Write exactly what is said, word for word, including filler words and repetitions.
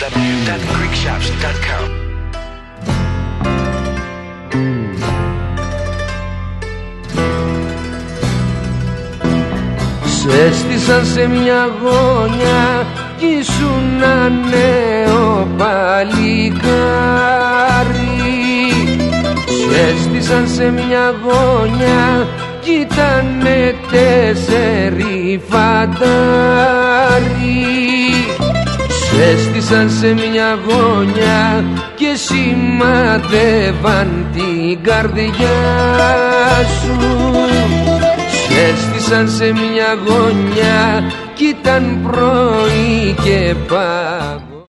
w dot greek shops dot com. Σ' έστησαν σε μια γωνιά κι ήσουν ένα νέο παλικάρι. Σ' έστησαν σε μια γωνιά κι ήτανε τέσσερι φαντάρι. Σ' έστησαν σε μια γωνιά και σημαδεύαν την καρδιά σου. Σ' έστησαν σε μια γωνιά κι ήταν πρωί και πάγο.